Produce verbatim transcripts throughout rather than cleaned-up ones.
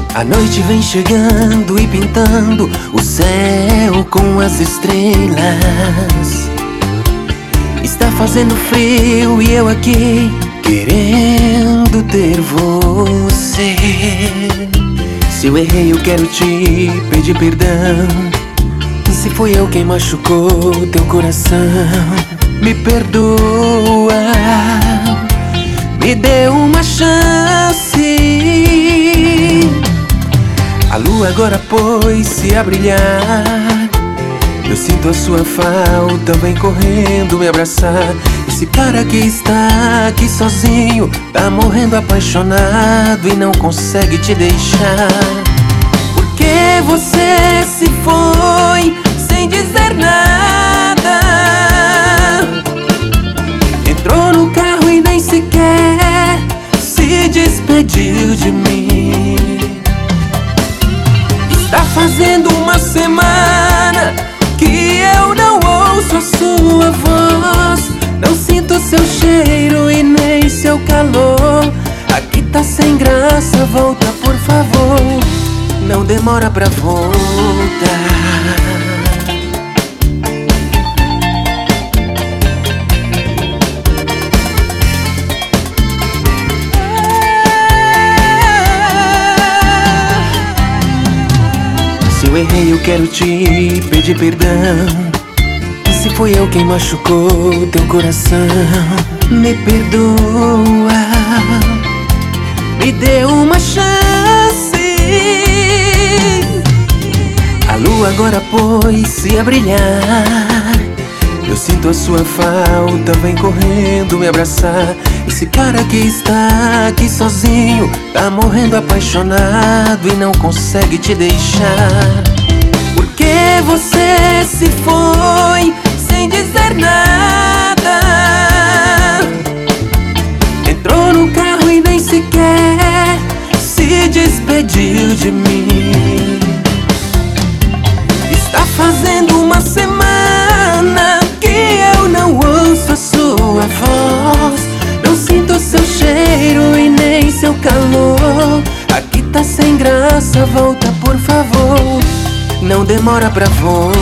A noite vem chegando e pintando o céu com as estrelas. Está fazendo frio e eu aqui querendo ter você. Se eu errei, eu quero te pedir perdão. Se fui eu quem machucou teu coração, me perdoa, me dê uma chance. A lua agora pôs-se a brilhar. Eu sinto a sua falta, vem correndo me abraçar. Esse cara que está aqui sozinho tá morrendo apaixonado e não consegue te deixar. Por que você se foi sem dizer nada? Entrou no carro e nem sequer se despediu de mim. Está fazendo uma semana que eu não ouço a sua voz, não sinto seu cheiro e nem seu calor. Aqui tá sem graça, volta por favor, não demora pra voltar. Se eu errei, eu quero te pedir perdão. Se foi eu quem machucou teu coração, me perdoa, me dê uma chance. A lua agora pôs-se a brilhar. Eu sinto a sua falta, vem correndo me abraçar. Esse cara que está aqui sozinho tá morrendo apaixonado e não consegue te deixar. Por que você se foi sem dizer nada? Entrou no carro e nem sequer se despediu de mim. Está fazendo uma semana que eu não ouço a sua voz, não sinto seu cheiro e nem seu calor. Aqui tá sem graça, volta por favor, não demora pra voltar.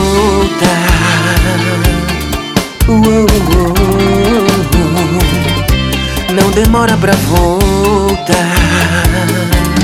Uou, uou, uou. Não demora pra voltar.